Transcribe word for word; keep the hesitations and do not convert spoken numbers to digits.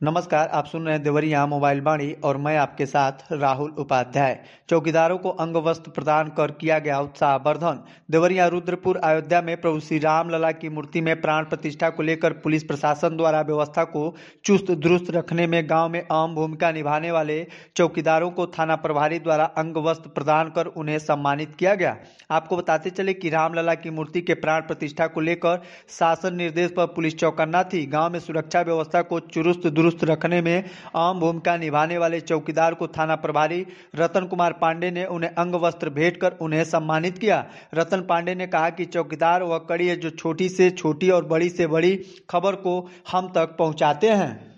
नमस्कार, आप सुन रहे हैं देवरिया मोबाइल वाणी और मैं आपके साथ राहुल उपाध्याय। चौकीदारों को अंग वस्त्र प्रदान कर किया गया उत्साहवर्धन। देवरिया रुद्रपुर अयोध्या में प्रभु श्री राम लला की मूर्ति में प्राण प्रतिष्ठा को लेकर पुलिस प्रशासन द्वारा व्यवस्था को चुस्त दुरुस्त रखने में गांव में अहम भूमिका निभाने वाले चौकीदारों को थाना प्रभारी द्वारा अंग वस्त्र प्रदान कर उन्हें सम्मानित किया गया। आपको बताते चले कि रामलला की मूर्ति के प्राण प्रतिष्ठा को लेकर शासन निर्देश पर पुलिस चौकन्ना थी। गांव में सुरक्षा व्यवस्था को चुस्त दुरुस्त रखने में अहम भूमिका निभाने वाले चौकीदार को थाना प्रभारी रतन कुमार पांडे ने उन्हें अंग वस्त्र भेंट कर उन्हें सम्मानित किया। रतन पांडे ने कहा कि चौकीदार वह कड़ी है जो छोटी से छोटी और बड़ी से बड़ी खबर को हम तक पहुंचाते हैं।